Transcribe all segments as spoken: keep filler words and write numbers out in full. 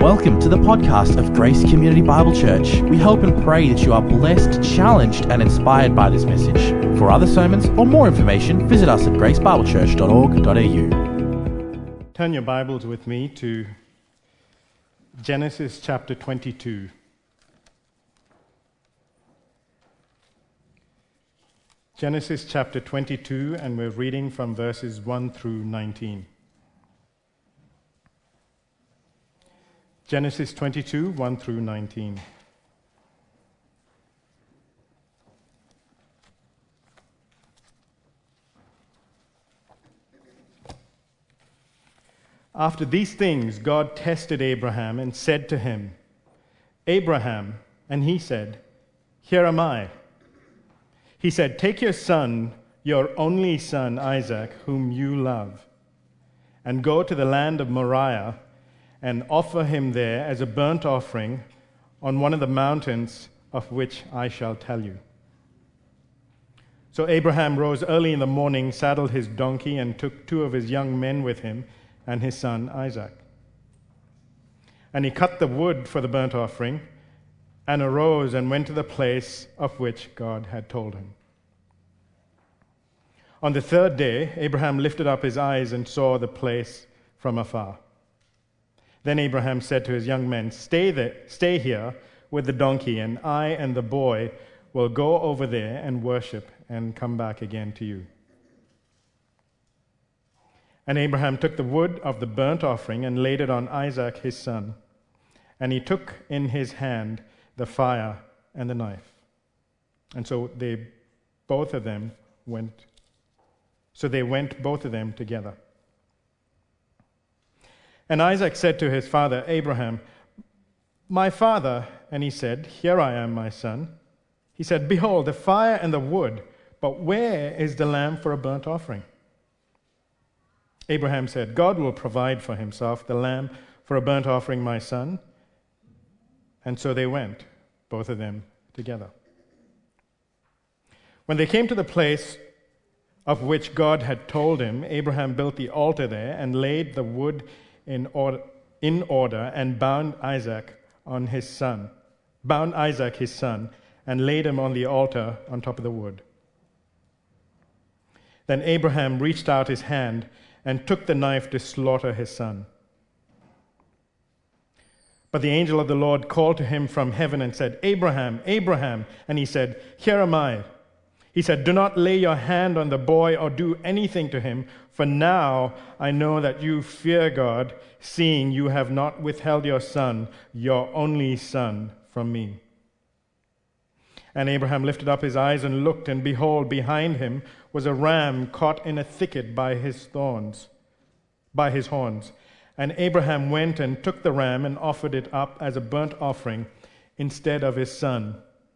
Welcome to the podcast of Grace Community Bible Church. We hope and pray that you are blessed, challenged, and inspired by this message. For other sermons or more information, visit us at grace bible church dot org dot a u. Turn your Bibles with me to Genesis chapter twenty-two. Genesis chapter twenty-two, and we're reading from verses one through nineteen. Genesis twenty-two, one through nineteen. After these things, God tested Abraham and said to him, "Abraham," and he said, "Here am I." He said, "Take your son, your only son Isaac, whom you love, and go to the land of Moriah and offer him there as a burnt offering on one of the mountains of which I shall tell you." So Abraham rose early in the morning, saddled his donkey, and took two of his young men with him and his son Isaac. And he cut the wood for the burnt offering, and arose and went to the place of which God had told him. On the third day, Abraham lifted up his eyes and saw the place from afar. Then Abraham said to his young men, "Stay there, stay here with the donkey, and I and the boy will go over there and worship and come back again to you." And Abraham took the wood of the burnt offering and laid it on Isaac his son. And he took in his hand the fire and the knife. And so they both of them went. So they went both of them together. And Isaac said to his father Abraham, "My father," and he said, "Here I am, my son." He said, "Behold, the fire and the wood, but where is the lamb for a burnt offering?" Abraham said, "God will provide for himself the lamb for a burnt offering, my son." And so they went, both of them together. When they came to the place of which God had told him, Abraham built the altar there and laid the wood in order, in order and bound Isaac on his son, bound Isaac his son, and laid him on the altar on top of the wood. Then Abraham reached out his hand and took the knife to slaughter his son. But the angel of the Lord called to him from heaven and said, "Abraham, Abraham." And he said, "Here am I." He said, "Do not lay your hand on the boy or do anything to him, for now I know that you fear God, seeing you have not withheld your son, your only son, from me." And Abraham lifted up his eyes and looked, and behold, behind him was a ram caught in a thicket by his thorns, by his horns. And Abraham went and took the ram and offered it up as a burnt offering instead of his son.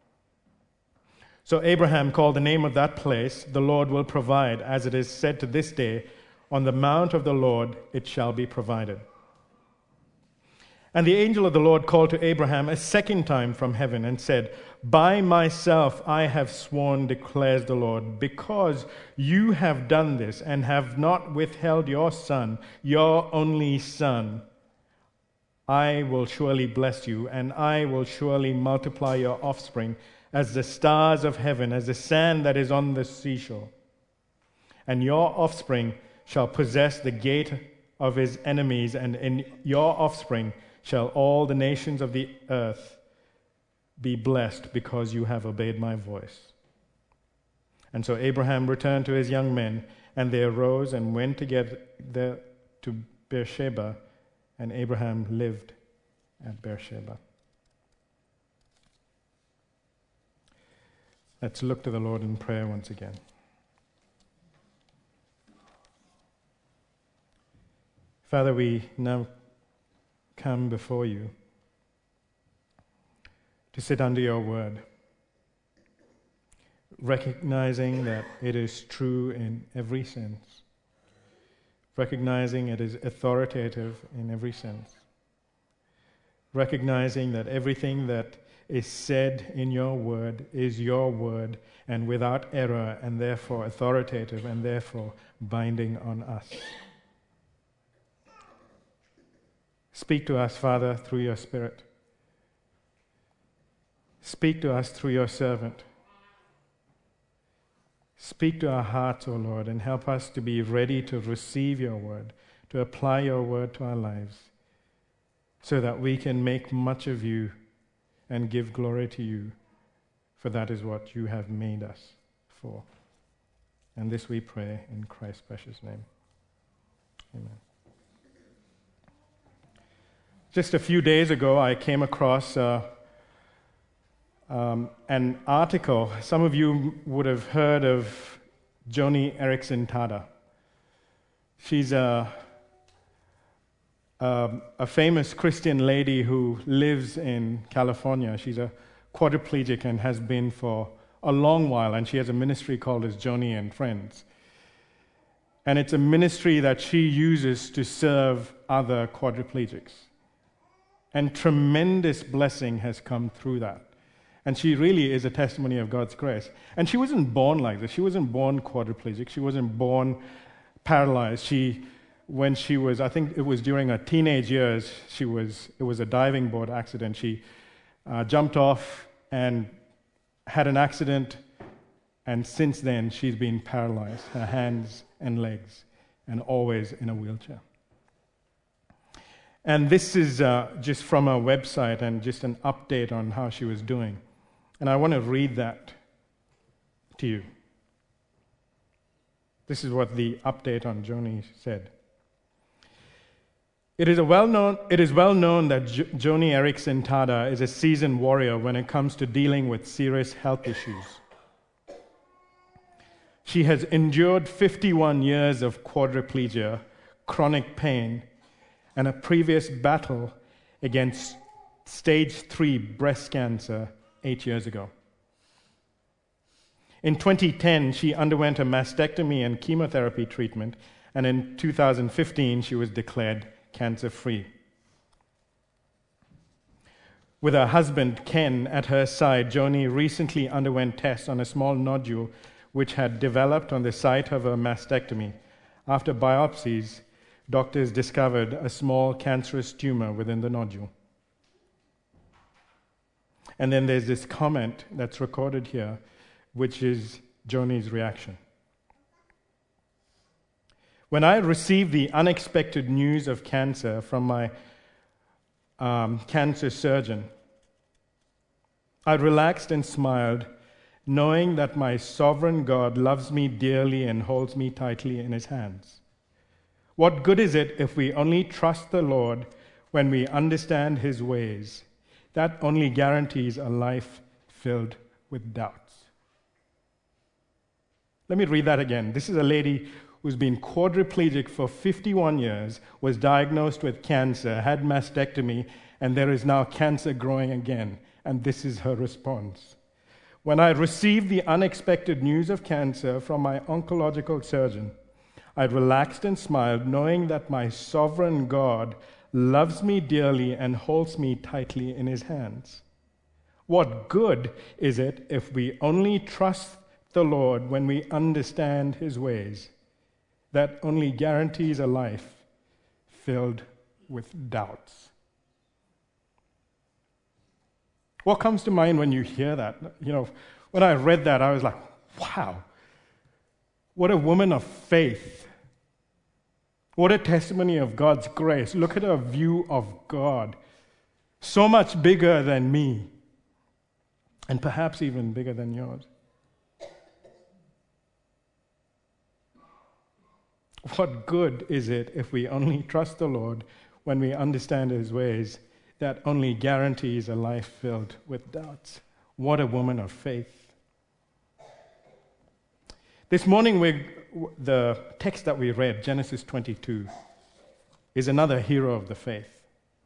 So Abraham called the name of that place, "The Lord will provide," as it is said to this day, "On the mount of the Lord it shall be provided." And the angel of the Lord called to Abraham a second time from heaven and said, "By myself I have sworn, declares the Lord, because you have done this and have not withheld your son, your only son, I will surely bless you, and I will surely multiply your offspring as the stars of heaven, as the sand that is on the seashore. And your offspring shall possess the gate of his enemies, and in your offspring shall all the nations of the earth be blessed, because you have obeyed my voice." And so Abraham returned to his young men, and they arose and went together to Beersheba, and Abraham lived at Beersheba. Let's look to the Lord in prayer once again. Father, we now come before you to sit under your word, recognizing that it is true in every sense, recognizing it is authoritative in every sense, recognizing that everything that is said in your word is your word and without error, and therefore authoritative, and therefore binding on us. Speak to us, Father, through your Spirit. Speak to us through your servant. Speak to our hearts, O Lord, and help us to be ready to receive your word, to apply your word to our lives, so that we can make much of you and give glory to you, for that is what you have made us for. And this we pray in Christ's precious name. Amen. Just a few days ago, I came across uh, um, an article. Some of you would have heard of Joni Eareckson Tada. She's a, a, a famous Christian lady who lives in California. She's a quadriplegic and has been for a long while, and she has a ministry called as Joni and Friends. And it's a ministry that she uses to serve other quadriplegics. And tremendous blessing has come through that. And she really is a testimony of God's grace. And she wasn't born like this. She wasn't born quadriplegic. She wasn't born paralyzed. She, when she was, I think it was during her teenage years, she was, it was a diving board accident. She uh, jumped off and had an accident, and since then she's been paralyzed, her hands and legs, and always in a wheelchair. And this is uh, just from her website and just an update on how she was doing. And I want to read that to you. This is what the update on Joni said. It is, a well-known, it is well known that jo- Joni Eareckson Tada is a seasoned warrior when it comes to dealing with serious health issues. She has endured fifty-one years of quadriplegia, chronic pain, and a previous battle against stage three breast cancer eight years ago. In twenty ten, she underwent a mastectomy and chemotherapy treatment, and in two thousand fifteen, she was declared cancer-free. With her husband, Ken, at her side, Joni recently underwent tests on a small nodule which had developed on the site of her mastectomy. After biopsies, doctors discovered a small cancerous tumor within the nodule. And then there's this comment that's recorded here, which is Joni's reaction. When I received the unexpected news of cancer from my um, cancer surgeon, I relaxed and smiled, knowing that my sovereign God loves me dearly and holds me tightly in his hands. What good is it if we only trust the Lord when we understand his ways? That only guarantees a life filled with doubts. Let me read that again. This is a lady who's been quadriplegic for fifty-one years, was diagnosed with cancer, had mastectomy, and there is now cancer growing again. And this is her response. When I received the unexpected news of cancer from my oncological surgeon, I relaxed and smiled, knowing that my sovereign God loves me dearly and holds me tightly in his hands. What good is it if we only trust the Lord when we understand his ways? That only guarantees a life filled with doubts. What comes to mind when you hear that? You know, when I read that, I was like, wow, what a woman of faith. What a testimony of God's grace. Look at her view of God. So much bigger than me, and perhaps even bigger than yours. What good is it if we only trust the Lord when we understand his ways? That only guarantees a life filled with doubts. What a woman of faith. This morning, we, the text that we read, Genesis twenty-two, is another hero of the faith.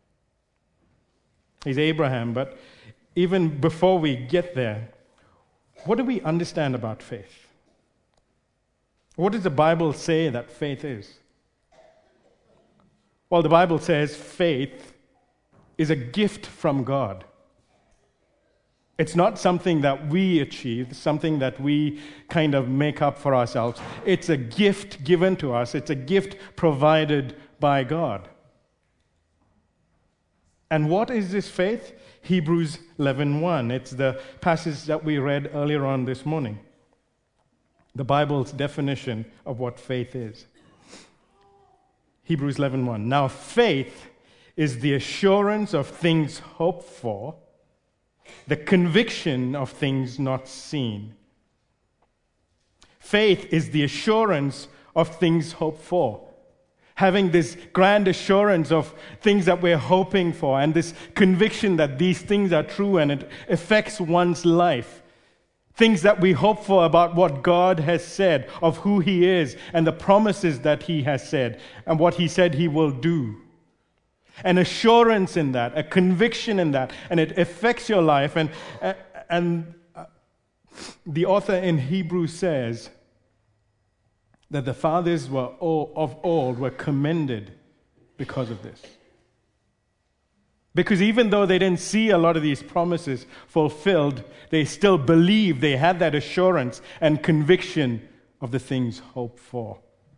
He's Abraham, but even before we get there, what do we understand about faith? What does the Bible say that faith is? Well, the Bible says faith is a gift from God. It's not something that we achieve, something that we kind of make up for ourselves. It's a gift given to us. It's a gift provided by God. And what is this faith? Hebrews eleven one. It's the passage that we read earlier on this morning. The Bible's definition of what faith is. Hebrews eleven one. Now faith is the assurance of things hoped for, the conviction of things not seen. Faith is the assurance of things hoped for. Having this grand assurance of things that we're hoping for and this conviction that these things are true and it affects one's life. Things that we hope for about what God has said, of who He is and the promises that He has said and what He said He will do. An assurance in that, a conviction in that, and it affects your life. And, and the author in Hebrews says that the fathers were all, of old were commended because of this. Because even though they didn't see a lot of these promises fulfilled, they still believed, they had that assurance and conviction of the things hoped for.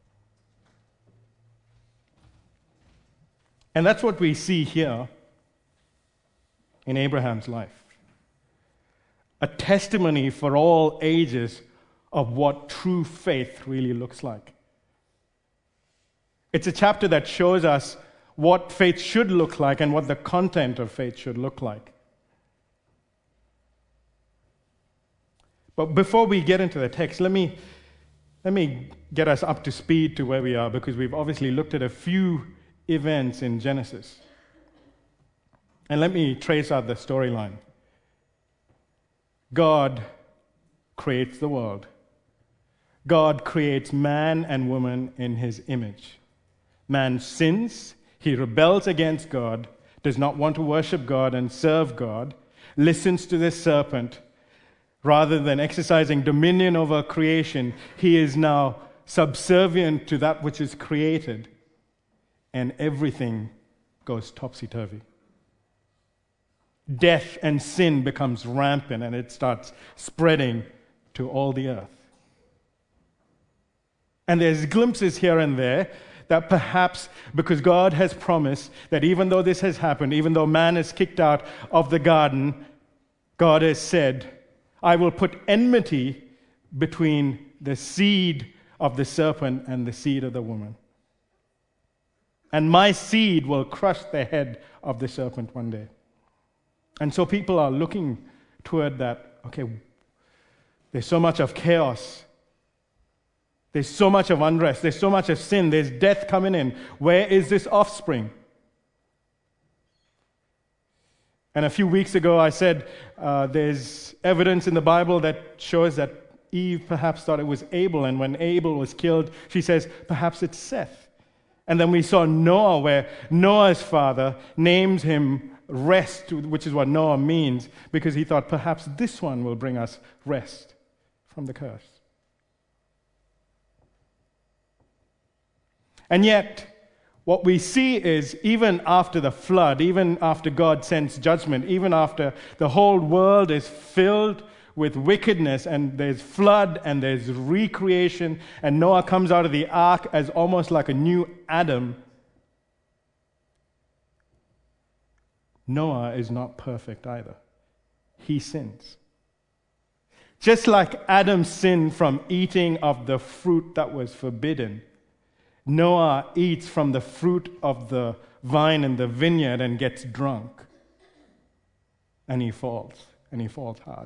And that's what we see here in Abraham's life. A testimony for all ages of what true faith really looks like. It's a chapter that shows us what faith should look like and what the content of faith should look like. But before we get into the text, let me, let me get us up to speed to where we are, because we've obviously looked at a few events in Genesis. And let me trace out the storyline. God creates the world. God creates man and woman in His image. Man sins, he rebels against God, does not want to worship God and serve God, listens to this serpent. Rather than exercising dominion over creation, he is now subservient to that which is created, and everything goes topsy-turvy. Death and sin becomes rampant, and it starts spreading to all the earth. And there's glimpses here and there that perhaps because God has promised that even though this has happened, even though man is kicked out of the garden, God has said, I will put enmity between the seed of the serpent and the seed of the woman. And my seed will crush the head of the serpent one day. And so people are looking toward that, okay, there's so much of chaos. There's so much of unrest. There's so much of sin. There's death coming in. Where is this offspring? And a few weeks ago I said uh, there's evidence in the Bible that shows that Eve perhaps thought it was Abel, and when Abel was killed, she says, perhaps it's Seth. And then we saw Noah, where Noah's father names him Rest, which is what Noah means, because he thought perhaps this one will bring us rest from the curse. And yet, what we see is even after the flood, even after God sends judgment, even after the whole world is filled with wickedness and there's flood and there's recreation and Noah comes out of the ark as almost like a new Adam, Noah is not perfect either. He sins. Just like Adam sinned from eating of the fruit that was forbidden, Noah eats from the fruit of the vine in the vineyard and gets drunk. And he falls, and he falls hard.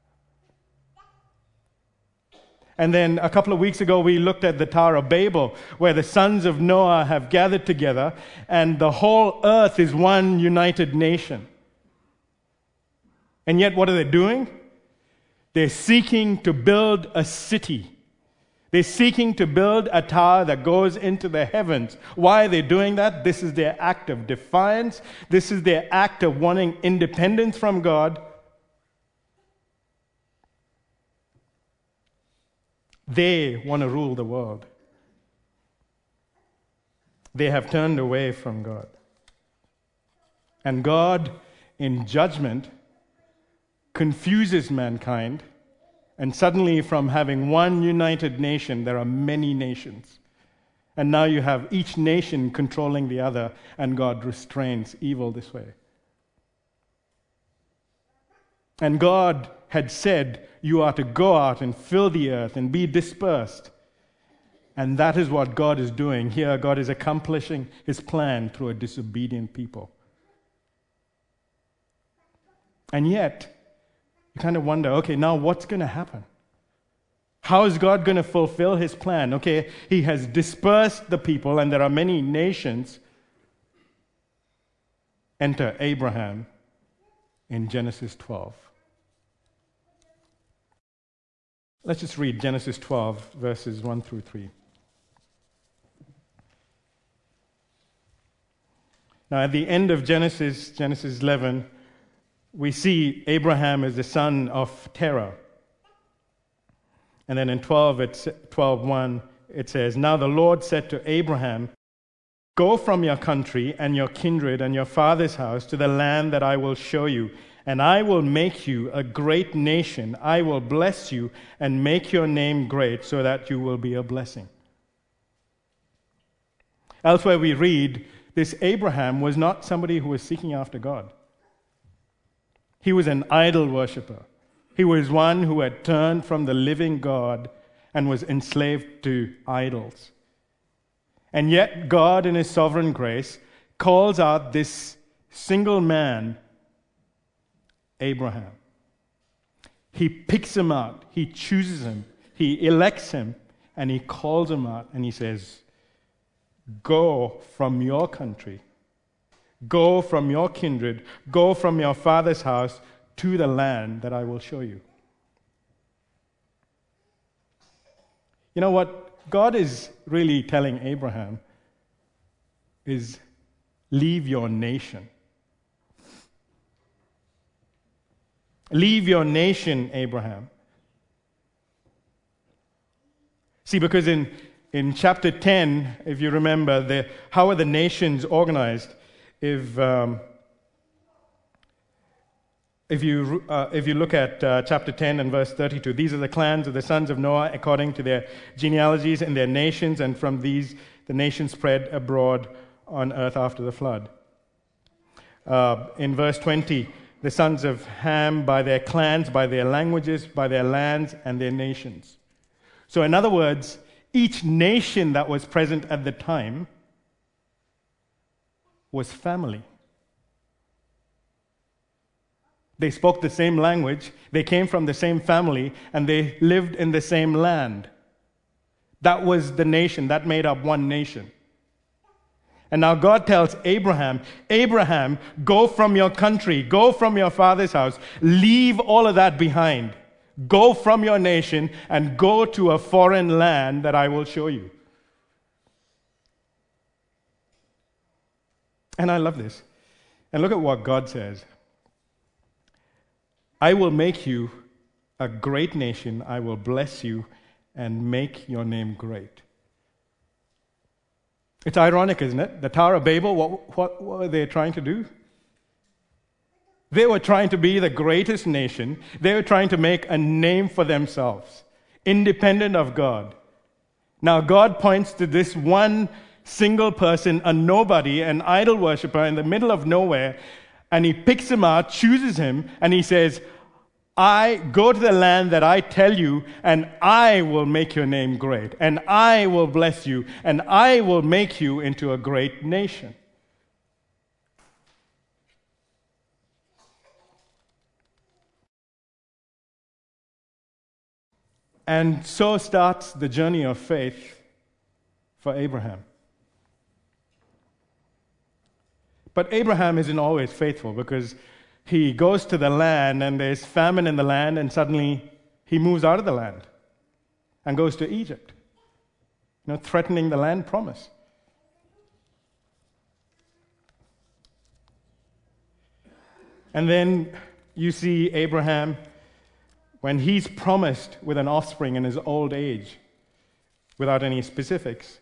And then a couple of weeks ago, we looked at the Tower of Babel, where the sons of Noah have gathered together, and the whole earth is one united nation. And yet, what are they doing? They're seeking to build a city. They're seeking to build a tower that goes into the heavens. Why are they doing that? This is their act of defiance. This is their act of wanting independence from God. They want to rule the world. They have turned away from God. And God, in judgment, confuses mankind. And suddenly, from having one united nation, there are many nations. And now you have each nation controlling the other, and God restrains evil this way. And God had said, you are to go out and fill the earth and be dispersed. And that is what God is doing. Here, God is accomplishing his plan through a disobedient people. And yet, you kind of wonder, okay, now what's going to happen? How is God going to fulfill his plan? Okay, he has dispersed the people, and there are many nations. Enter Abraham in Genesis twelve. Let's just read Genesis twelve, verses one through three. Now, at the end of Genesis, Genesis eleven, we see Abraham is the son of Terah. And then in twelve, it's twelve one, it says, now the Lord said to Abraham, go from your country and your kindred and your father's house to the land that I will show you, and I will make you a great nation. I will bless you and make your name great so that you will be a blessing. Elsewhere we read, this Abraham was not somebody who was seeking after God. He was an idol worshiper. He was one who had turned from the living God and was enslaved to idols. And yet God, in his sovereign grace, calls out this single man, Abraham. He picks him out. He chooses him. He elects him. And he calls him out. And he says, go from your country. Go from your kindred. Go from your father's house to the land that I will show you. You know what God is really telling Abraham is, leave your nation. Leave your nation, Abraham. See, because in, in chapter ten, if you remember, the, how are the nations organized? If um, if you uh, if you look at uh, chapter ten and verse thirty-two, these are the clans of the sons of Noah according to their genealogies and their nations, and from these the nations spread abroad on earth after the flood. Uh, in verse twenty, the sons of Ham by their clans, by their languages, by their lands, and their nations. So, in other words, each nation that was present at the time was family. They spoke the same language, they came from the same family, and they lived in the same land. That was the nation, that made up one nation. And now God tells Abraham, Abraham, go from your country, go from your father's house, leave all of that behind. Go from your nation and go to a foreign land that I will show you. And I love this. And look at what God says. I will make you a great nation. I will bless you and make your name great. It's ironic, isn't it? The Tower of Babel, what, what, what were they trying to do? They were trying to be the greatest nation. They were trying to make a name for themselves, independent of God. Now, God points to this one single person, a nobody, an idol worshiper in the middle of nowhere, and he picks him out, chooses him, and he says, I go to the land that I tell you, and I will make your name great, and I will bless you, and I will make you into a great nation. And so starts the journey of faith for Abraham. But Abraham isn't always faithful, because he goes to the land and there's famine in the land, and suddenly he moves out of the land and goes to Egypt, you know, threatening the land promise. And then you see Abraham, when he's promised with an offspring in his old age, without any specifics,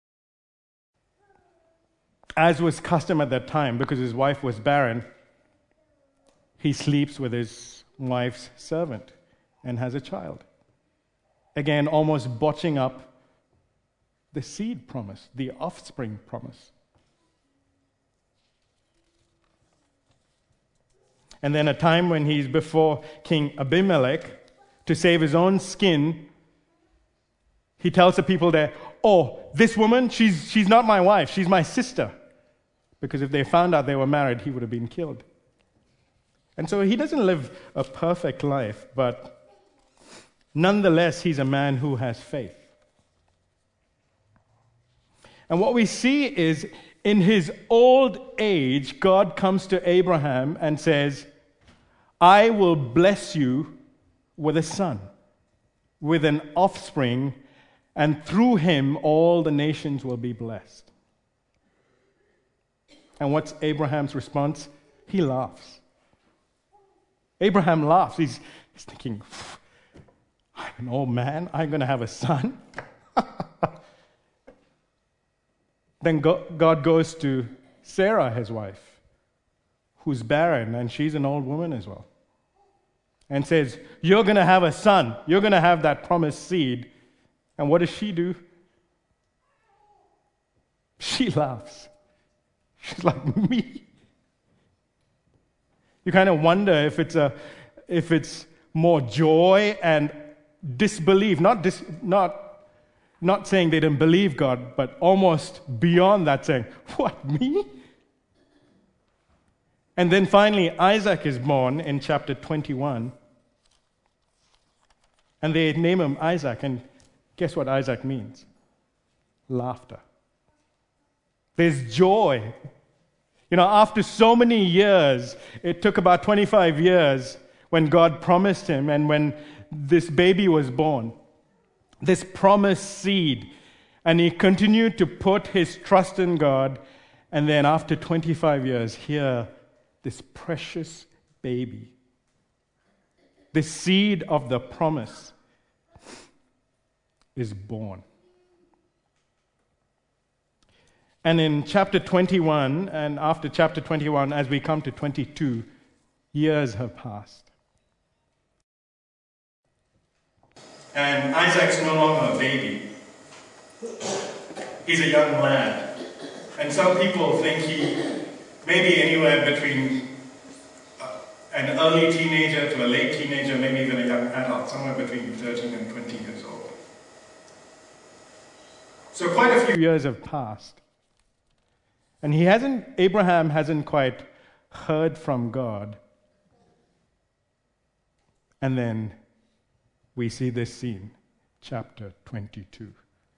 as was custom at that time, because his wife was barren, he sleeps with his wife's servant and has a child. Again, almost botching up the seed promise, the offspring promise. And then a time when he's before King Abimelech to save his own skin, he tells the people there, oh, this woman, she's, she's not my wife, she's my sister. Because if they found out they were married, he would have been killed. And so he doesn't live a perfect life, but nonetheless, he's a man who has faith. And what we see is, in his old age, God comes to Abraham and says, I will bless you with a son, with an offspring, and through him all the nations will be blessed. And what's Abraham's response? He laughs. Abraham laughs. He's, he's thinking, I'm an old man, I'm going to have a son. Then God goes to Sarah, his wife, who's barren, and she's an old woman as well, and says, you're going to have a son. You're going to have that promised seed. And what does she do? She laughs. She's like, me? You kind of wonder if it's a, if it's more joy and disbelief, not dis, not Not saying they didn't believe God, but almost beyond that, saying, what, me? And then finally, Isaac is born in chapter twenty-one. And they name him Isaac, and guess what Isaac means? Laughter. There's joy. You know, after so many years, it took about twenty-five years when God promised him, and when this baby was born, this promised seed, and he continued to put his trust in God, and then after twenty-five years, here, this precious baby, the seed of the promise, is born. And in chapter twenty-one, and after chapter twenty-one, as we come to twenty-two, years have passed. And Isaac's no longer a baby. He's a young lad. And some people think he may be anywhere between an early teenager to a late teenager, maybe even a young adult, somewhere between thirteen and twenty years old. So quite a few years have passed. And he hasn't, Abraham hasn't quite heard from God. And then we see this scene, chapter twenty-two.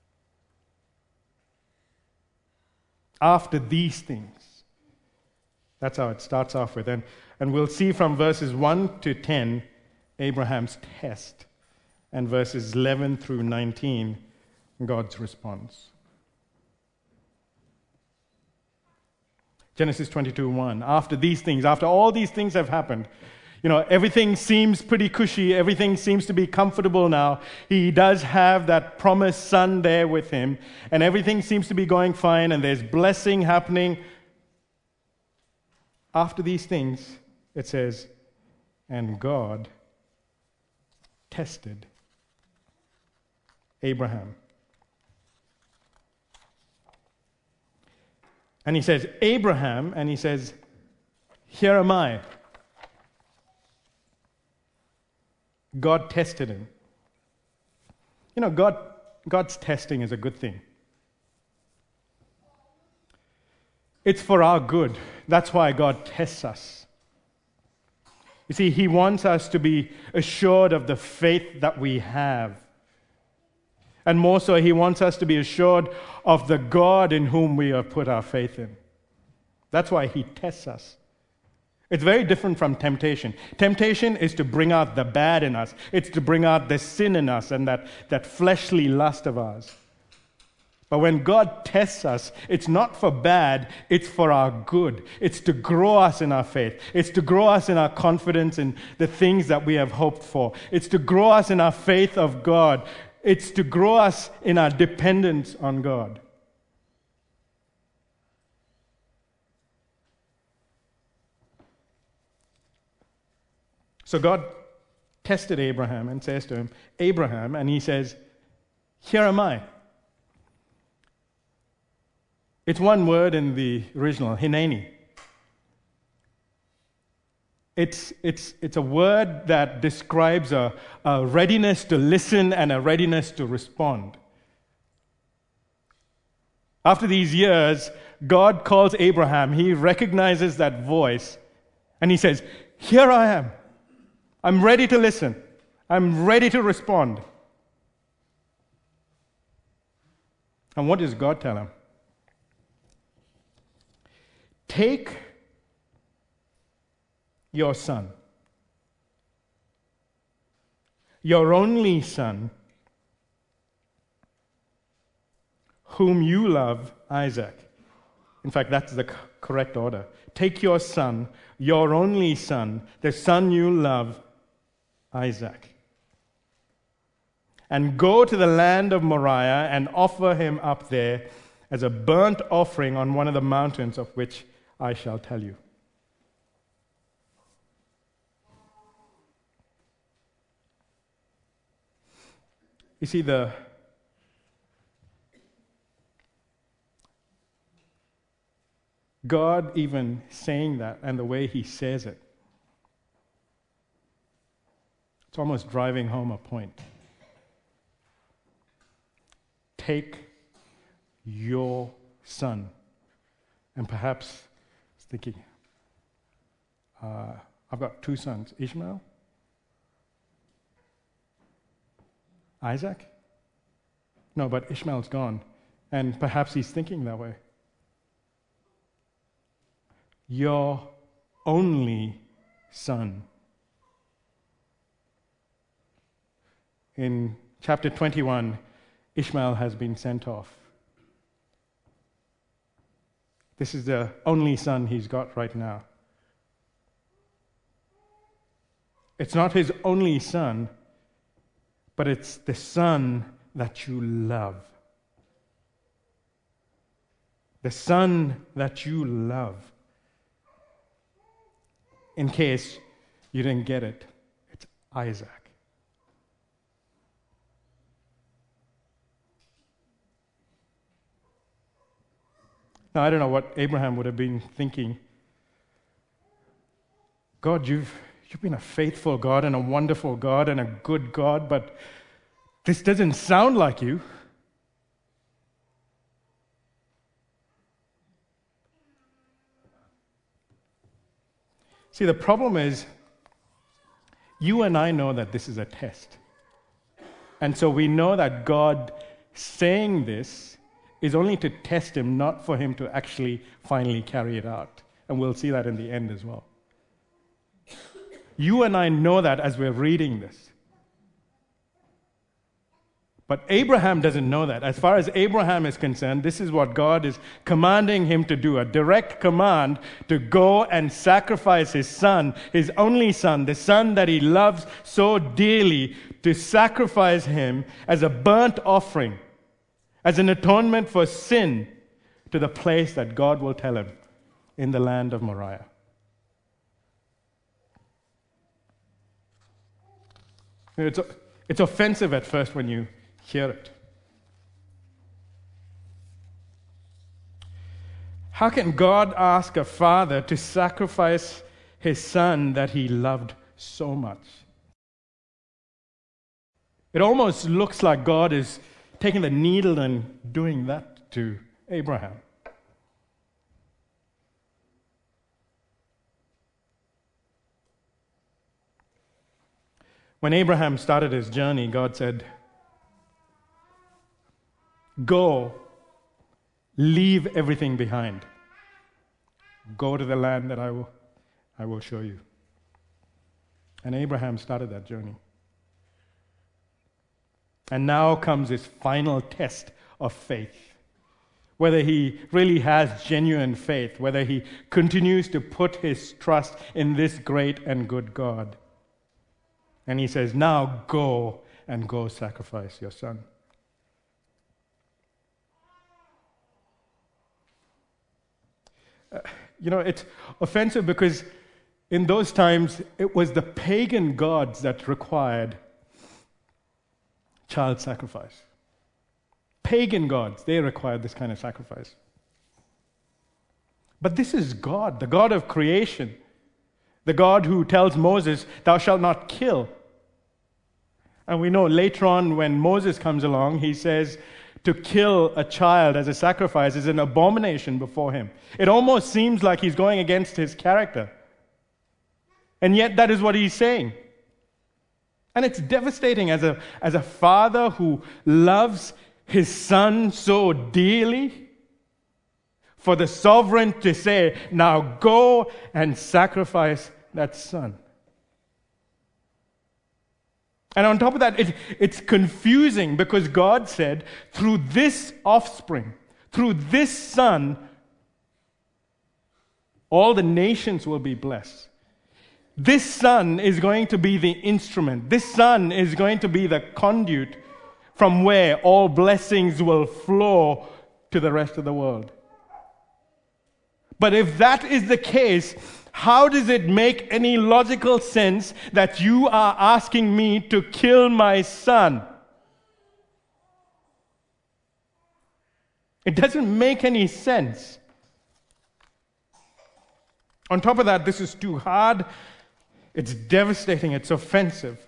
After these things, that's how it starts off with. And, and we'll see from verses one to ten, Abraham's test, and verses eleven through nineteen, God's response. Genesis twenty-two one. After these things, after all these things have happened, you know, everything seems pretty cushy. Everything seems to be comfortable now. He does have that promised son there with him, and everything seems to be going fine, and there's blessing happening. After these things, it says, and God tested Abraham. And he says, Abraham, and he says, here am I. God tested him. You know, God, God's testing is a good thing. It's for our good. That's why God tests us. You see, He wants us to be assured of the faith that we have. And more so, He wants us to be assured of the God in whom we have put our faith in. That's why He tests us. It's very different from temptation. Temptation is to bring out the bad in us. It's to bring out the sin in us and that, that fleshly lust of ours. But when God tests us, it's not for bad, it's for our good. It's to grow us in our faith. It's to grow us in our confidence in the things that we have hoped for. It's to grow us in our faith of God. It's to grow us in our dependence on God. So God tested Abraham and says to him, Abraham, and he says, here am I. It's one word in the original, hineni. It's, it's, it's a word that describes a, a readiness to listen and a readiness to respond. After these years, God calls Abraham. He recognizes that voice, and he says, "Here I am. I'm ready to listen. I'm ready to respond." And what does God tell him? "Take your son, your only son, whom you love, Isaac." In fact, that's the c- correct order. "Take your son, your only son, the son you love, Isaac, and go to the land of Moriah and offer him up there as a burnt offering on one of the mountains of which I shall tell you." You see, the God even saying that and the way he says it, it's almost driving home a point. Take your son. And perhaps it's thinking, uh, I've got two sons, Ishmael, Isaac? No, but Ishmael's gone. And perhaps he's thinking that way. Your only son. In chapter twenty-one, Ishmael has been sent off. This is the only son he's got right now. It's not his only son, but it's the son that you love. The son that you love. In case you didn't get it, it's Isaac. Now, I don't know what Abraham would have been thinking. God, you've, you've been a faithful God and a wonderful God and a good God, but this doesn't sound like you. See, the problem is, you and I know that this is a test. And so we know that God saying this is only to test him, not for him to actually finally carry it out. And we'll see that in the end as well. You and I know that as we're reading this. But Abraham doesn't know that. As far as Abraham is concerned, this is what God is commanding him to do, a direct command to go and sacrifice his son, his only son, the son that he loves so dearly, to sacrifice him as a burnt offering, as an atonement for sin, to the place that God will tell him, in the land of Moriah. It's, it's offensive at first when you hear it. How can God ask a father to sacrifice his son that he loved so much? It almost looks like God is taking the needle and doing that to Abraham. When Abraham started his journey, God said, "Go, leave everything behind. Go to the land that I will, I will show you." And Abraham started that journey. And now comes his final test of faith. Whether he really has genuine faith, whether he continues to put his trust in this great and good God. And he says, "Now go and go sacrifice your son." Uh, you know, it's offensive because in those times it was the pagan gods that required child sacrifice. Pagan gods, they required this kind of sacrifice. But this is God, the God of creation, The God who tells Moses, "Thou shalt not kill." And we know later on when Moses comes along, he says to kill a child as a sacrifice is an abomination before him. It almost seems like he's going against his character. And yet that is what he's saying. And it's devastating as a, as a father who loves his son so dearly, for the sovereign to say, "Now go and sacrifice that son." And on top of that, it, it's confusing because God said, through this offspring, through this son, all the nations will be blessed. This son is going to be the instrument. This son is going to be the conduit from where all blessings will flow to the rest of the world. But if that is the case, how does it make any logical sense that you are asking me to kill my son? It doesn't make any sense. On top of that, this is too hard. It's devastating. It's offensive.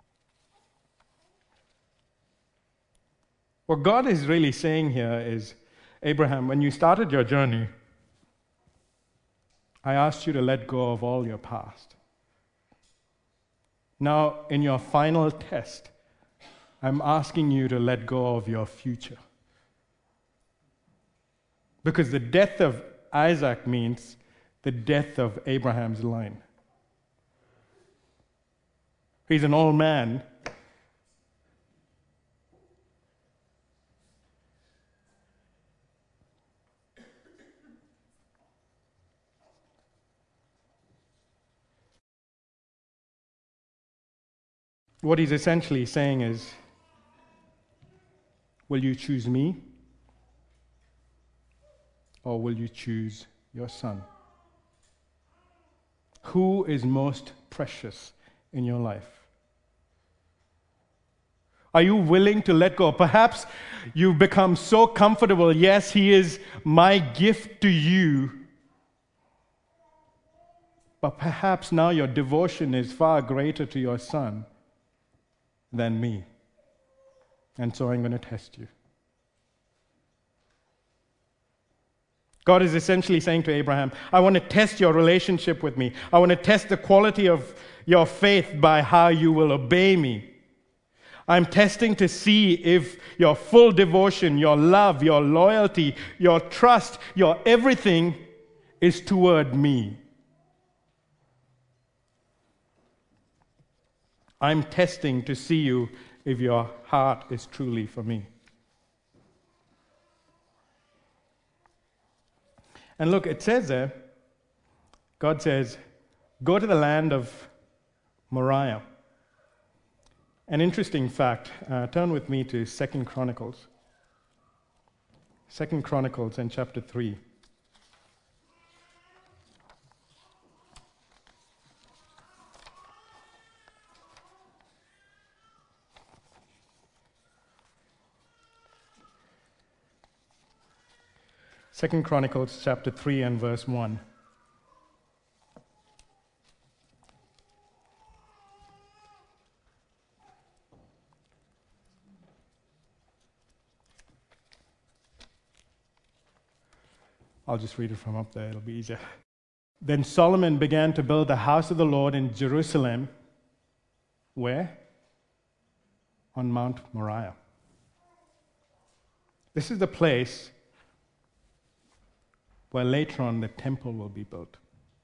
What God is really saying here is, Abraham, when you started your journey, I asked you to let go of all your past. Now, in your final test, I'm asking you to let go of your future. Because the death of Isaac means the death of Abraham's line. He's an old man. What he's essentially saying is, will you choose me? Or will you choose your son? Who is most precious in your life? Are you willing to let go? Perhaps you've become so comfortable. Yes, he is my gift to you. But perhaps now your devotion is far greater to your son than me. And so I'm going to test you. God is essentially saying to Abraham, I want to test your relationship with me. I want to test the quality of your faith by how you will obey me. I'm testing to see if your full devotion, your love, your loyalty, your trust, your everything is toward me. I'm testing to see you if your heart is truly for me. And look, it says there, God says, go to the land of Moriah. An interesting fact, uh, turn with me to Second Chronicles. Second Chronicles and chapter three. Second Chronicles chapter three and verse one. I'll just read it from up there, it'll be easier. Then Solomon began to build the house of the Lord in Jerusalem. Where? On Mount Moriah. This is the place where later on the temple will be built,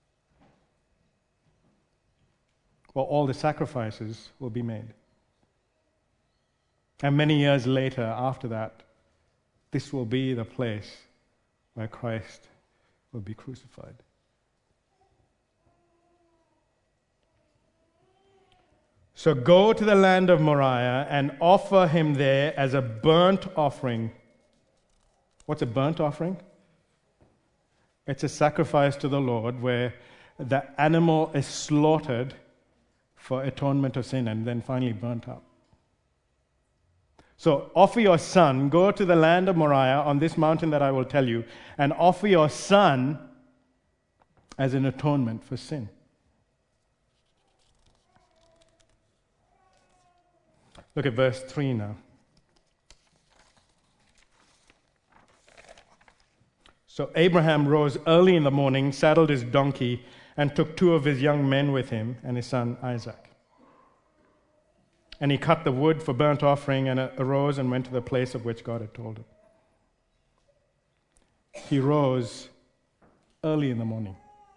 where all the sacrifices will be made. And many years later, after that, this will be the place where Christ will be crucified. So go to the land of Moriah and offer him there as a burnt offering. What's a burnt offering? It's a sacrifice to the Lord where the animal is slaughtered for atonement of sin and then finally burnt up. So offer your son, go to the land of Moriah on this mountain that I will tell you, and offer your son as an atonement for sin. Look at verse three now. So Abraham rose early in the morning, saddled his donkey, and took two of his young men with him and his son Isaac. And he cut the wood for burnt offering and arose and went to the place of which God had told him. He rose early in the morning.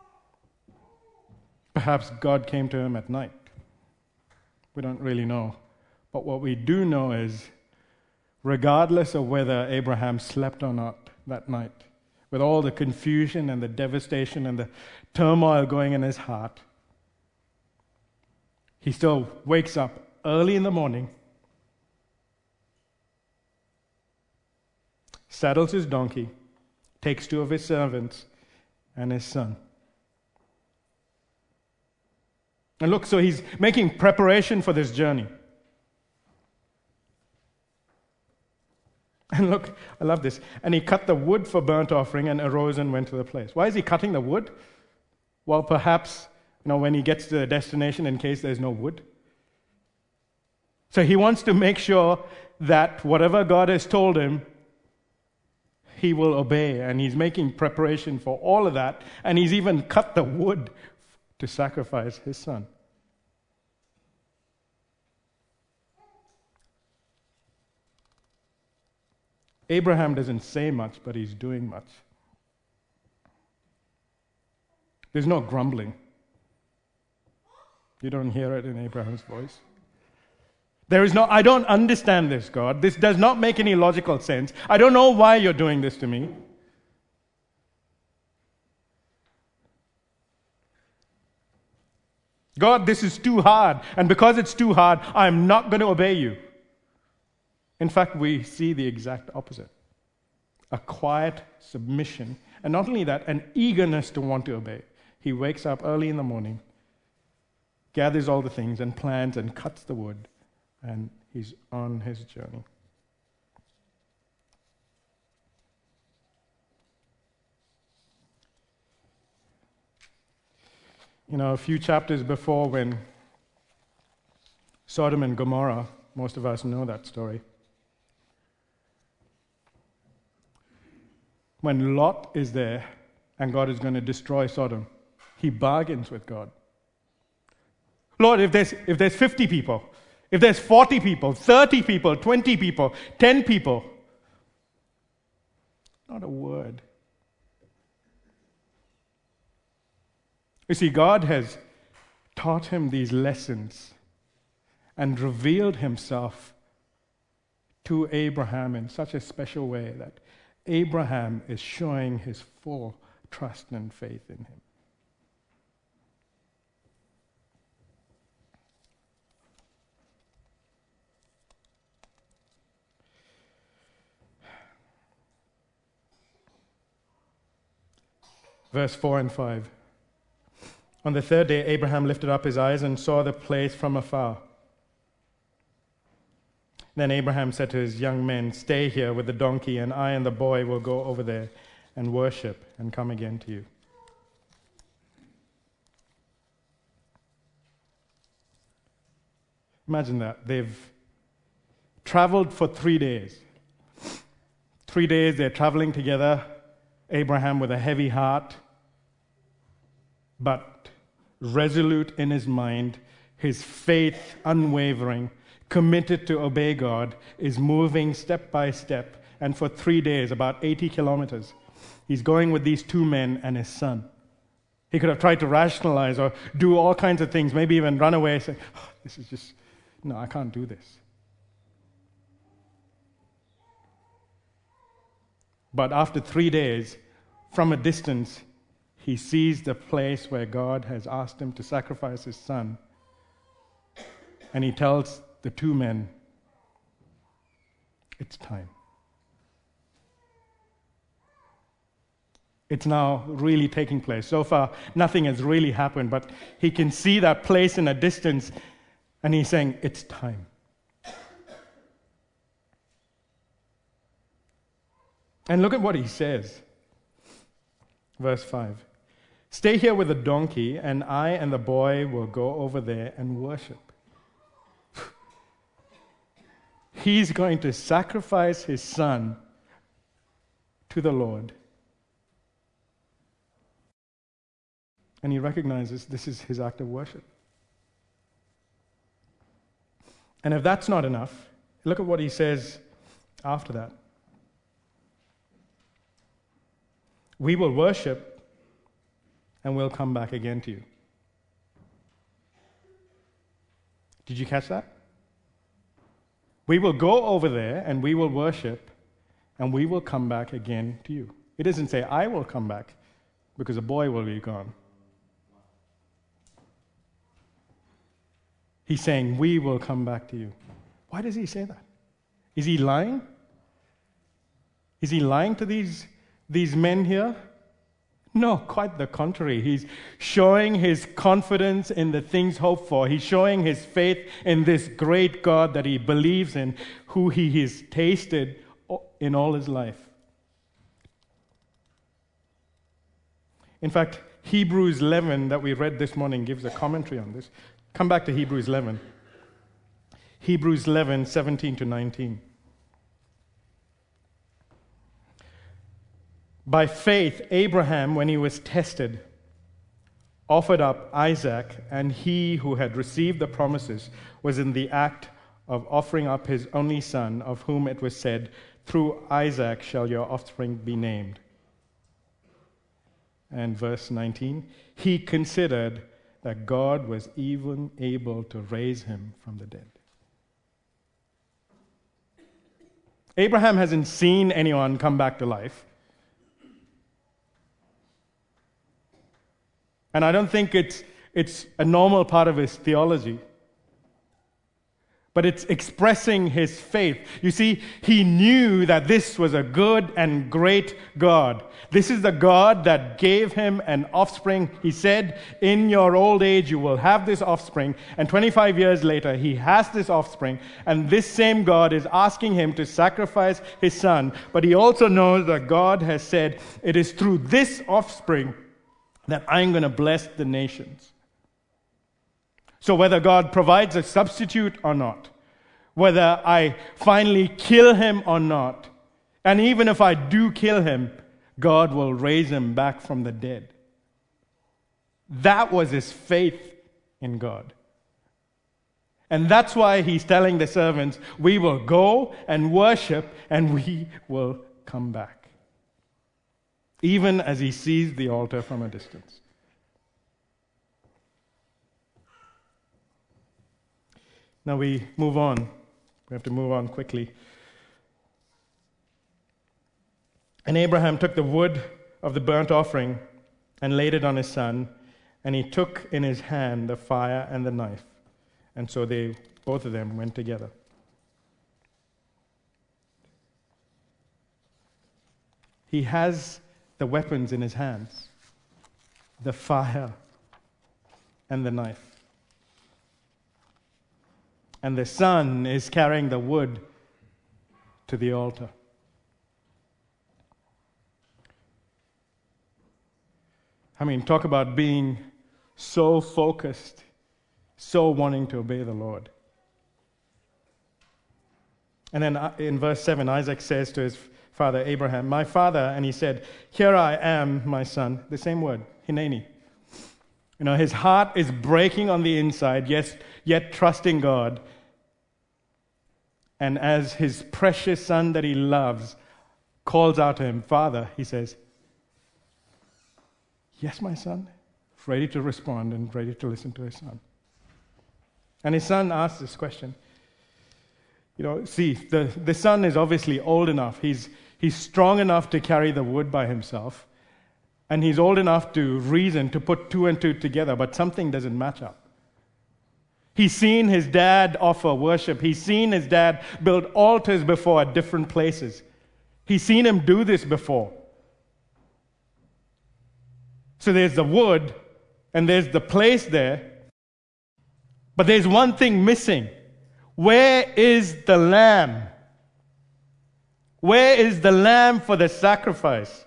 Perhaps God came to him at night. We don't really know. But what we do know is, regardless of whether Abraham slept or not that night, with all the confusion and the devastation and the turmoil going in his heart, he still wakes up early in the morning, saddles his donkey, takes two of his servants and his son. And look, so he's making preparation for this journey. And look, I love this. And he cut the wood for burnt offering and arose and went to the place. Why is he cutting the wood? Well, perhaps, you know, when he gets to the destination, in case there's no wood. So he wants to make sure that whatever God has told him, he will obey. And he's making preparation for all of that. And he's even cut the wood to sacrifice his son. Abraham doesn't say much, but he's doing much. There's no grumbling. You don't hear it in Abraham's voice. There is no, I don't understand this, God. This does not make any logical sense. I don't know why you're doing this to me. God, this is too hard. And because it's too hard, I'm not going to obey you. In fact, we see the exact opposite. A quiet submission. And not only that, an eagerness to want to obey. He wakes up early in the morning, gathers all the things and plans and cuts the wood. And he's on his journey. You know, a few chapters before, when Sodom and Gomorrah, most of us know that story. When Lot is there and God is going to destroy Sodom, he bargains with God. Lord, if there's, if there's fifty people, if there's forty people, thirty people, twenty people, ten people, not a word. You see, God has taught him these lessons and revealed himself to Abraham in such a special way that Abraham is showing his full trust and faith in him. Verse four and five. On the third day, Abraham lifted up his eyes and saw the place from afar. Then Abraham said to his young men, "Stay here with the donkey, and I and the boy will go over there and worship and come again to you." Imagine that. They've traveled for three days. Three days they're traveling together. Abraham with a heavy heart, but resolute in his mind, his faith unwavering, committed to obey God, is moving step by step. And for three days, about eighty kilometers, he's going with these two men and his son. He could have tried to rationalize or do all kinds of things, maybe even run away and say, oh, this is just, no, I can't do this. But after three days, from a distance, he sees the place where God has asked him to sacrifice his son. And he tells the two men, it's time. It's now really taking place. So far, nothing has really happened, but he can see that place in a distance, and he's saying, it's time. And look at what he says. Verse five. Stay here with the donkey, and I and the boy will go over there and worship. he's going to sacrifice his son to the Lord. And he recognizes this is his act of worship. And if that's not enough, look at what he says after that. We will worship and we'll come back again to you. Did you catch that? We will go over there and we will worship and we will come back again to you. It doesn't say, I will come back, because the boy will be gone. He's saying, we will come back to you. Why does he say that? Is he lying? Is he lying to these, these men here? No, quite the contrary. He's showing his confidence in the things hoped for. He's showing his faith in this great God that he believes in, who he has tasted in all his life. In fact, Hebrews eleven that we read this morning gives a commentary on this. Come back to Hebrews eleven. Hebrews eleven, seventeen to nineteen. By faith, Abraham, when he was tested, offered up Isaac, and he who had received the promises was in the act of offering up his only son, of whom it was said, through Isaac shall your offspring be named. And verse nineteen, he considered that God was even able to raise him from the dead. Abraham hasn't seen anyone come back to life. And I don't think it's, it's a normal part of his theology. But it's expressing his faith. You see, he knew that this was a good and great God. This is the God that gave him an offspring. He said, in your old age you will have this offspring. And twenty-five years later, he has this offspring. And this same God is asking him to sacrifice his son. But he also knows that God has said, it is through this offspring that I'm going to bless the nations. So whether God provides a substitute or not, whether I finally kill him or not, and even if I do kill him, God will raise him back from the dead. That was his faith in God. And that's why he's telling the servants, we will go and worship and we will come back. Even as he sees the altar from a distance. Now we move on. We have to move on quickly. And Abraham took the wood of the burnt offering and laid it on his son, and he took in his hand the fire and the knife. And so they, both of them, went together. He has the weapons in his hands, the fire and the knife. And the son is carrying the wood to the altar. I mean, talk about being so focused, so wanting to obey the Lord. And then in verse seven, Isaac says to his father Abraham, my father, and he said, here I am, my son. The same word, Hineni. You know, his heart is breaking on the inside, yes, yet trusting God. And as his precious son that he loves calls out to him, Father, he says, yes, my son, ready to respond and ready to listen to his son. And his son asks this question. You know, see, the, the son is obviously old enough. He's, he's strong enough to carry the wood by himself. And he's old enough to reason, to put two and two together, but something doesn't match up. He's seen his dad offer worship. He's seen his dad build altars before at different places. He's seen him do this before. So there's the wood, and there's the place there. But there's one thing missing. Where is the lamb? Where is the lamb for the sacrifice?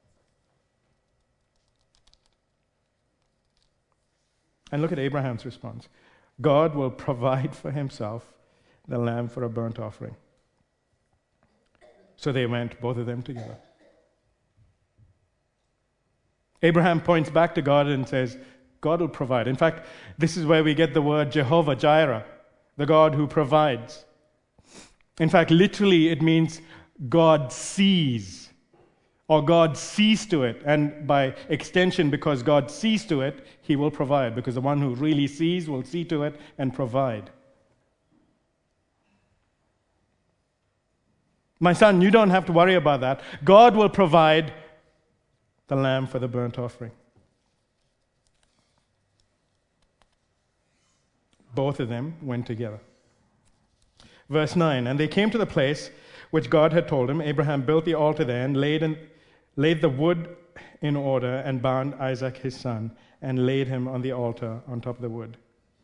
And look at Abraham's response. God will provide for himself the lamb for a burnt offering. So they went, both of them together. Abraham points back to God and says, God will provide. In fact, this is where we get the word Jehovah Jireh, the God who provides. In fact, literally it means God sees, or God sees to it. And by extension, because God sees to it, he will provide, because the one who really sees will see to it and provide. My son, you don't have to worry about that. God will provide the lamb for the burnt offering. Both of them went together. Verse nine, and they came to the place which God had told him. Abraham built the altar there and laid, in, laid the wood in order and bound Isaac his son and laid him on the altar on top of the wood.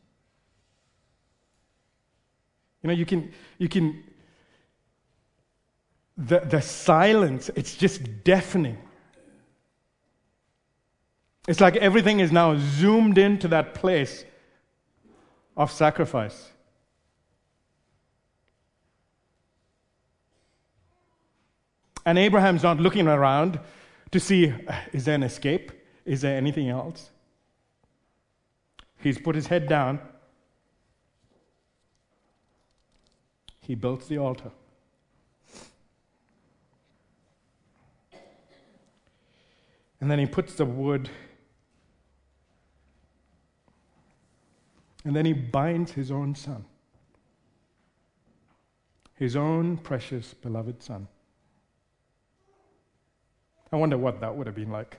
You know, you can, you can, the, the silence, it's just deafening. It's like everything is now zoomed into that place of sacrifice. And Abraham's not looking around to see, is there an escape? Is there anything else? He's put his head down. He built the altar. And then he puts the wood. And then he binds his own son. His own precious, beloved son. I wonder what that would have been like.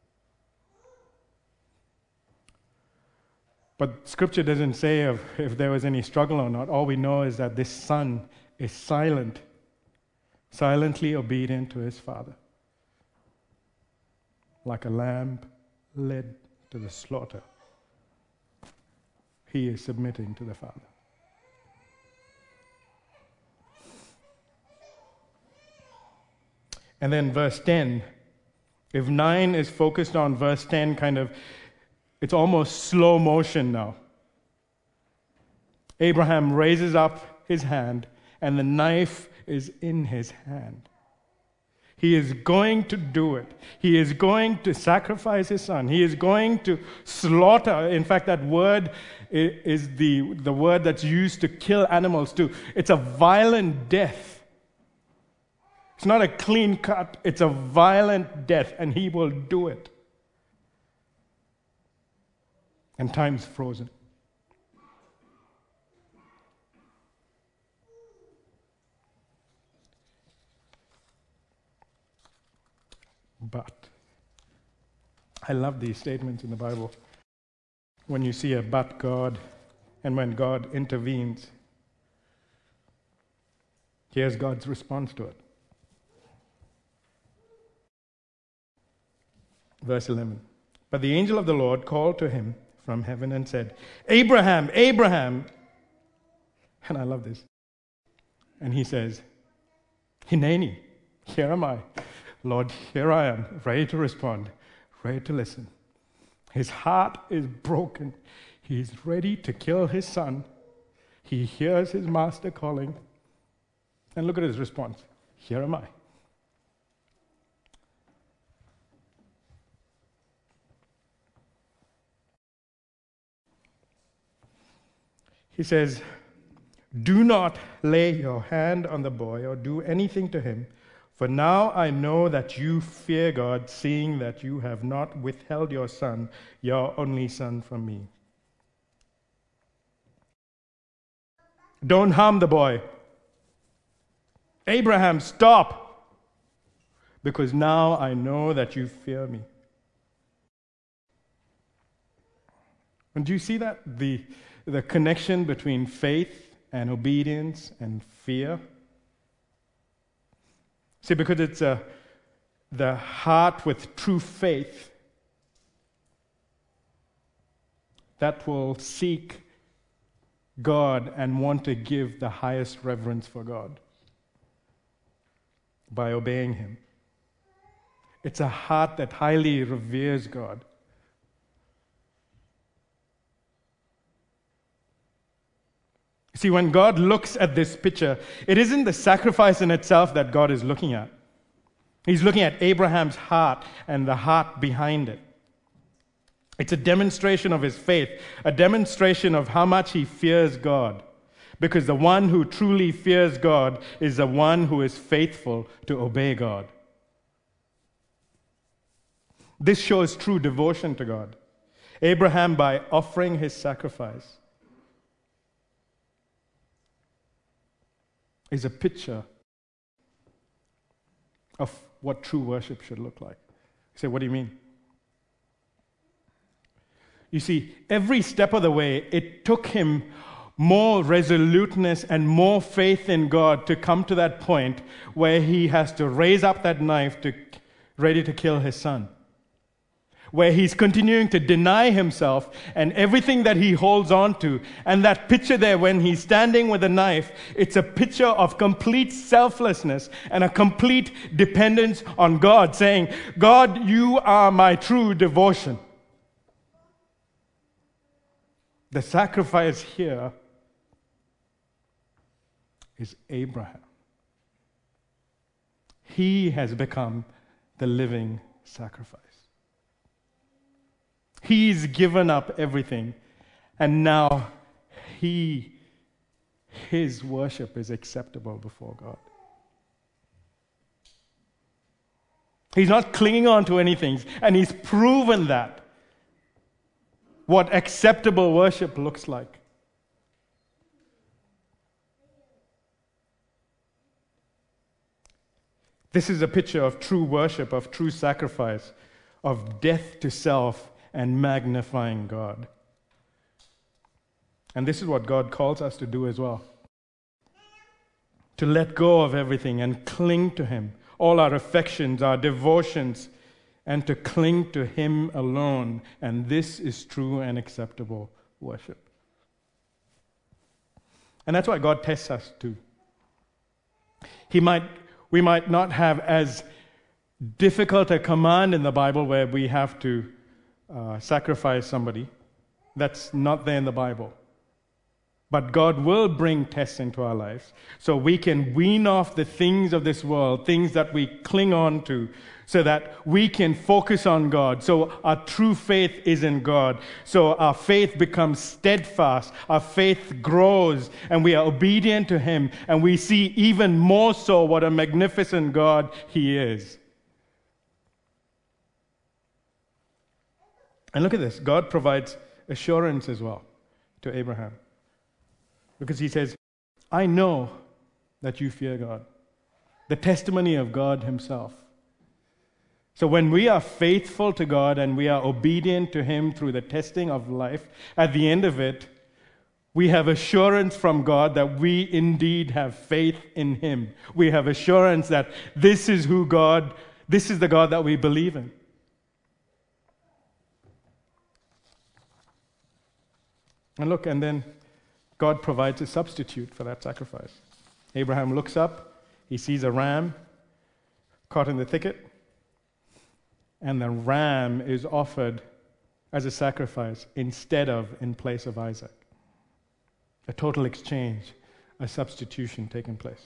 But Scripture doesn't say if, if there was any struggle or not. All we know is that this son is silent, silently obedient to his father. Like a lamb led to the slaughter, he is submitting to the Father. And then verse ten, if nine is focused on verse ten, kind of, it's almost slow motion now. Abraham raises up his hand, and the knife is in his hand. He is going to do it. He is going to sacrifice his son. He is going to slaughter. In fact, that word is the, the word that's used to kill animals too. It's a violent death. It's not a clean cut. It's a violent death, and he will do it. And time's frozen. But I love these statements in the Bible. When you see a but God, and when God intervenes, here's God's response to it. Verse eleven. But the angel of the Lord called to him from heaven and said, Abraham, Abraham. And I love this. And he says, Hineni, here am I. Lord, here I am, ready to respond, ready to listen. His heart is broken. He's ready to kill his son. He hears his master calling. And look at his response. Here am I. He says, do not lay your hand on the boy or do anything to him. For now I know that you fear God, seeing that you have not withheld your son, your only son, from me. Don't harm the boy. Abraham, stop. Because now I know that you fear me. And do you see that? The, the connection between faith and obedience and fear? See, because it's a, the heart with true faith that will seek God and want to give the highest reverence for God by obeying Him. It's a heart that highly reveres God. See, when God looks at this picture, it isn't the sacrifice in itself that God is looking at. He's looking at Abraham's heart and the heart behind it. It's a demonstration of his faith, a demonstration of how much he fears God. Because the one who truly fears God is the one who is faithful to obey God. This shows true devotion to God. Abraham, by offering his sacrifice, is a picture of what true worship should look like. You say, what do you mean? You see, every step of the way, it took him more resoluteness and more faith in God to come to that point where he has to raise up that knife to ready to kill his son. Where he's continuing to deny himself and everything that he holds on to. And that picture there when he's standing with a knife, it's a picture of complete selflessness and a complete dependence on God, saying, God, you are my true devotion. The sacrifice here is Abraham. He has become the living sacrifice. He's given up everything, and now he, his worship is acceptable before God. He's not clinging on to anything, and he's proven that. What acceptable worship looks like. This is a picture of true worship, of true sacrifice, of death to self and magnifying God. And this is what God calls us to do as well. To let go of everything and cling to Him. All our affections, our devotions, and to cling to Him alone. And this is true and acceptable worship. And that's why God tests us too. He might, we might not have as difficult a command in the Bible where we have to uh, sacrifice somebody. That's not there in the Bible. But God will bring tests into our lives so we can wean off the things of this world, things that we cling on to, so that we can focus on God. So our true faith is in God. So our faith becomes steadfast. Our faith grows and we are obedient to Him. And we see even more so what a magnificent God He is. And look at this. God provides assurance as well to Abraham. Because He says, I know that you fear God. The testimony of God Himself. So when we are faithful to God and we are obedient to Him through the testing of life, at the end of it, we have assurance from God that we indeed have faith in Him. We have assurance that this is who God, this is the God that we believe in. And look, and then God provides a substitute for that sacrifice. Abraham looks up, he sees a ram caught in the thicket, and the ram is offered as a sacrifice instead of in place of Isaac. A total exchange, a substitution taking place.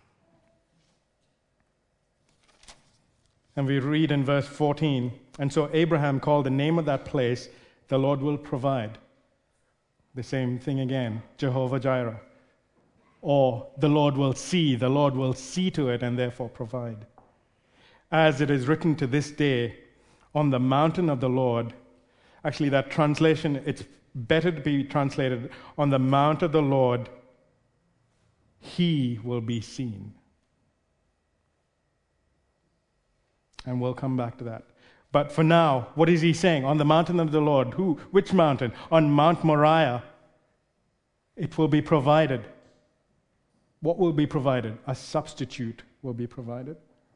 And we read in verse fourteen, and so Abraham called the name of that place, the Lord will provide. The same thing again, Jehovah Jireh. Or the Lord will see, the Lord will see to it and therefore provide. As it is written to this day, on the mountain of the Lord, actually that translation, it's better to be translated, on the mount of the Lord, He will be seen. And we'll come back to that. But for now, what is He saying? On the mountain of the Lord. Who? Which mountain? On Mount Moriah. It will be provided. What will be provided? A substitute will be provided.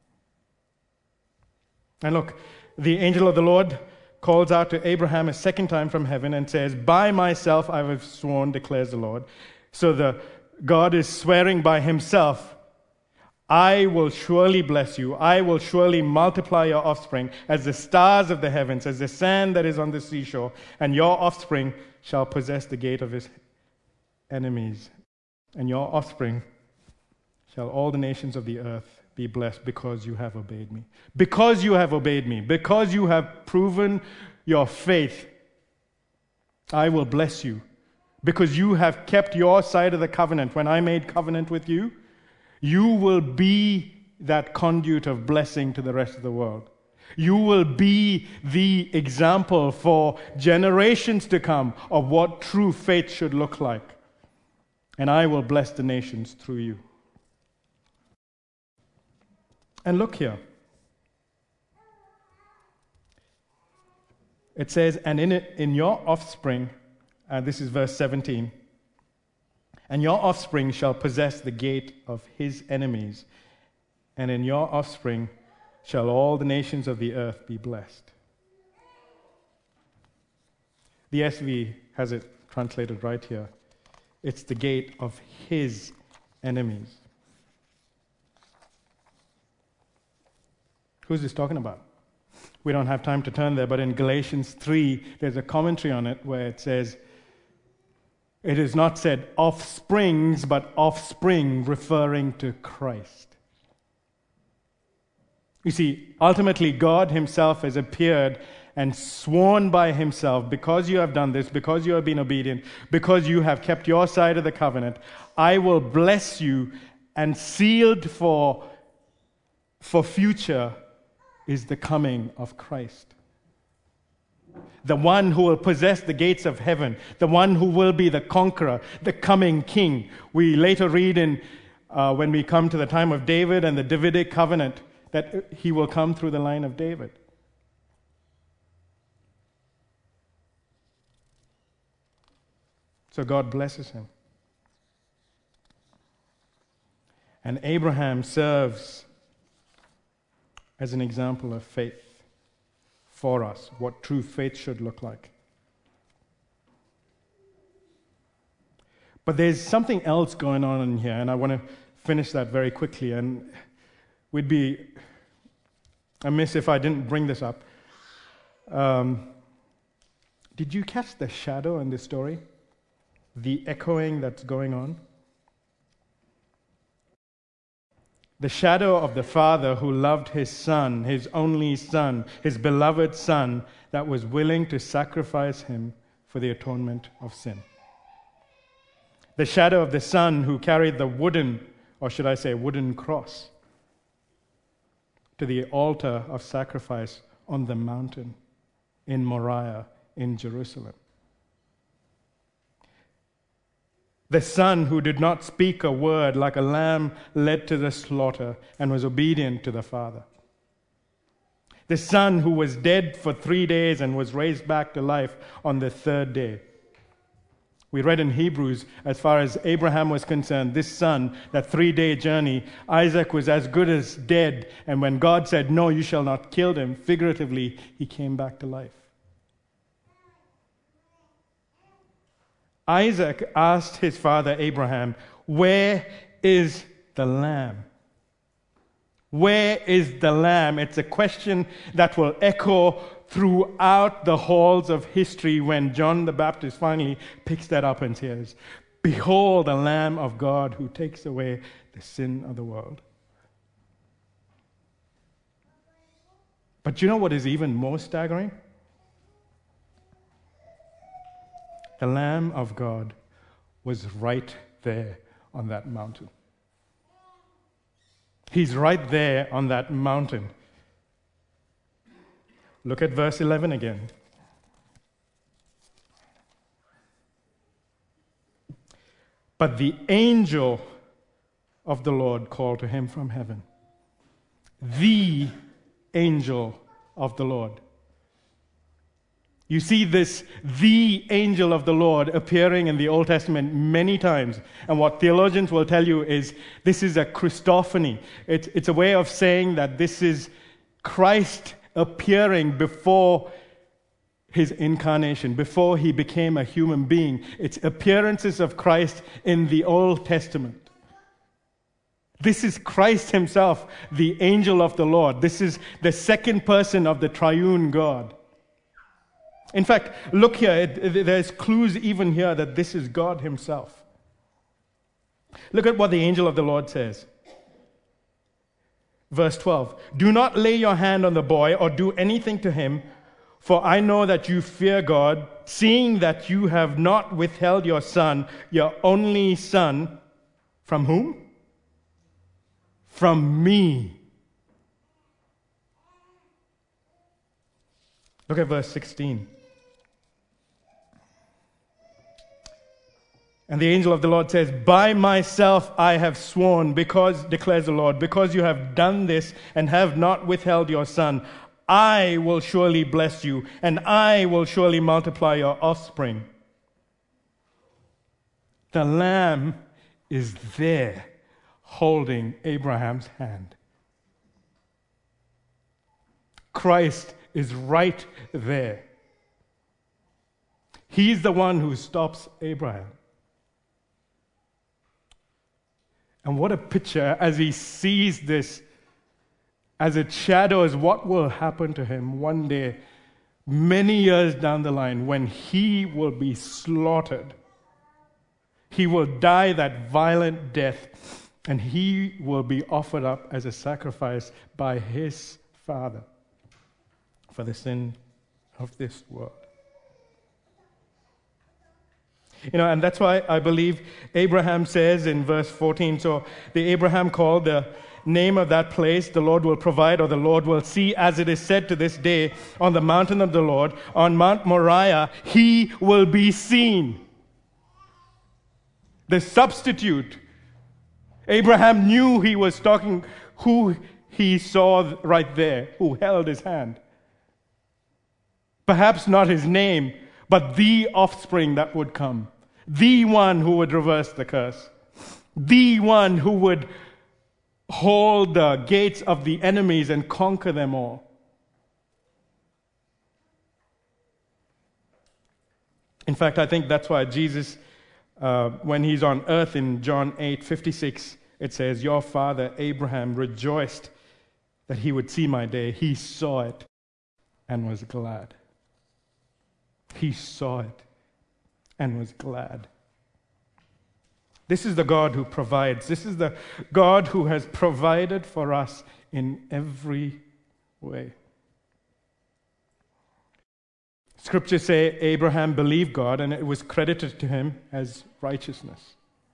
And look, the angel of the Lord calls out to Abraham a second time from heaven and says, by myself I have sworn, declares the Lord. So the God is swearing by Himself, I will surely bless you. I will surely multiply your offspring as the stars of the heavens, as the sand that is on the seashore, and your offspring shall possess the gate of His enemies. and your offspring shall all the nations of the earth be blessed because you have obeyed me. Because you have obeyed me, because you have proven your faith, I will bless you. Because you have kept your side of the covenant. When I made covenant with you, you will be that conduit of blessing to the rest of the world. You will be the example for generations to come of what true faith should look like. And I will bless the nations through you. And look here. It says, and in it, in your offspring, and this is verse seventeen, and your offspring shall possess the gate of his enemies, and in your offspring shall all the nations of the earth be blessed. The S V has it translated right here. It's the gate of his enemies. Who's this talking about? We don't have time to turn there, but in Galatians three, there's a commentary on it where it says, it is not said offsprings, but offspring, referring to Christ. You see, ultimately, God himself has appeared and sworn by himself, because you have done this, because you have been obedient, because you have kept your side of the covenant, I will bless you, and sealed for, for future is the coming of Christ. The one who will possess the gates of heaven, the one who will be the conqueror, the coming king. We later read in, uh, when we come to the time of David and the Davidic covenant, that he will come through the line of David. So God blesses him. And Abraham serves as an example of faith for us, what true faith should look like. But there's something else going on in here, and I want to finish that very quickly, and we'd be amiss if I didn't bring this up. Um, did you catch the shadow in this story? The echoing that's going on? The shadow of the father who loved his son, his only son, his beloved son, that was willing to sacrifice him for the atonement of sin. The shadow of the son who carried the wooden, or should I say wooden cross, to the altar of sacrifice on the mountain in Moriah in Jerusalem. The son who did not speak a word, like a lamb led to the slaughter, and was obedient to the father. The son who was dead for three days and was raised back to life on the third day. We read in Hebrews, as far as Abraham was concerned, this son, that three-day journey, Isaac was as good as dead, and when God said, no, you shall not kill him, figuratively, he came back to life. Isaac asked his father Abraham, where is the lamb? Where is the lamb? It's a question that will echo throughout the halls of history when John the Baptist finally picks that up and says, behold the Lamb of God who takes away the sin of the world. But you know what is even more staggering? The Lamb of God was right there on that mountain. He's right there on that mountain. Look at verse eleven again. But the angel of the Lord called to him from heaven. The angel of the Lord. You see this, the angel of the Lord, appearing in the Old Testament many times. And what theologians will tell you is this is a Christophany. It's, it's a way of saying that this is Christ appearing before his incarnation, before he became a human being. It's appearances of Christ in the Old Testament. This is Christ himself, the angel of the Lord. This is the second person of the triune God. In fact, look here, it, it, there's clues even here that this is God himself. Look at what the angel of the Lord says. Verse twelve, do not lay your hand on the boy or do anything to him, for I know that you fear God, seeing that you have not withheld your son, your only son, from whom? From me. Look at verse sixteen. And the angel of the Lord says, by myself I have sworn, because, declares the Lord, because you have done this and have not withheld your son, I will surely bless you, and I will surely multiply your offspring. The Lamb is there holding Abraham's hand. Christ is right there. He's the one who stops Abraham. And what a picture as he sees this, as it shadows what will happen to him one day, many years down the line, when he will be slaughtered. He will die that violent death, and he will be offered up as a sacrifice by his Father for the sin of this world. You know, and that's why I believe Abraham says in verse fourteen, so the Abraham called the name of that place, the Lord will provide, or the Lord will see, as it is said to this day, on the mountain of the Lord, on Mount Moriah, he will be seen. The substitute. Abraham knew he was talking, who he saw right there, who held his hand. Perhaps not his name, but the offspring that would come. The one who would reverse the curse. The one who would hold the gates of the enemies and conquer them all. In fact, I think that's why Jesus, uh, when he's on earth in John eight fifty-six, it says, your father Abraham rejoiced that he would see my day. He saw it and was glad. He saw it and was glad. This is the God who provides. This is the God who has provided for us in every way. Scriptures say Abraham believed God and it was credited to him as righteousness.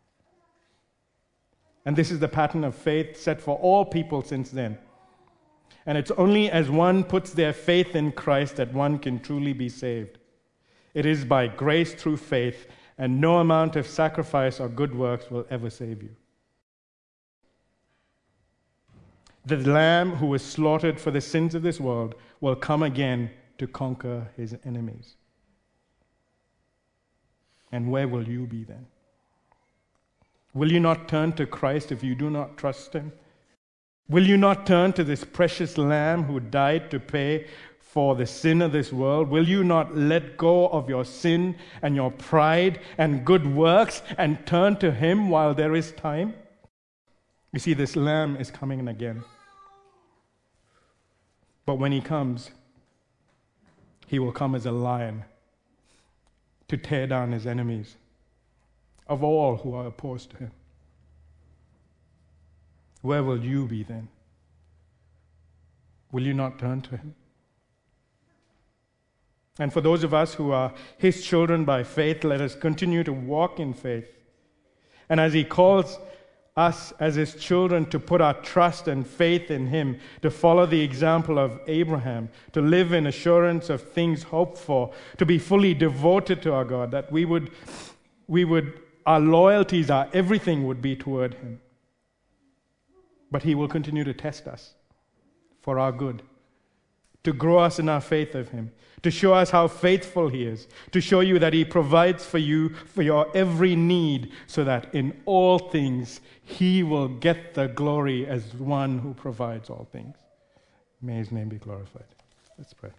And this is the pattern of faith set for all people since then. And it's only as one puts their faith in Christ that one can truly be saved. It is by grace through faith, and no amount of sacrifice or good works will ever save you. The Lamb who was slaughtered for the sins of this world will come again to conquer his enemies. And where will you be then? Will you not turn to Christ if you do not trust him? Will you not turn to this precious Lamb who died to pay for the sin of this world? Will you not let go of your sin and your pride and good works and turn to him while there is time? You see, this Lamb is coming again. But when he comes, he will come as a lion to tear down his enemies, of all who are opposed to him. Where will you be then? Will you not turn to him? And for those of us who are his children by faith, let us continue to walk in faith. And as he calls us as his children to put our trust and faith in him, to follow the example of Abraham, to live in assurance of things hoped for, to be fully devoted to our God, that we would, we would, our loyalties, our everything would be toward him. But he will continue to test us for our good, to grow us in our faith of him, to show us how faithful he is, to show you that he provides for you for your every need, so that in all things he will get the glory as one who provides all things. May his name be glorified. Let's pray.